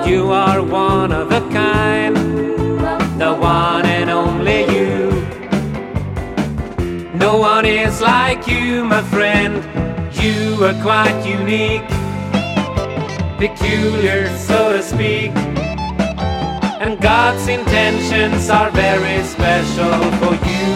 You are one of a kind, the one and only you. No one is like you, my friend. You are quite unique, peculiar, so to speak. And God's intentions are very special for you.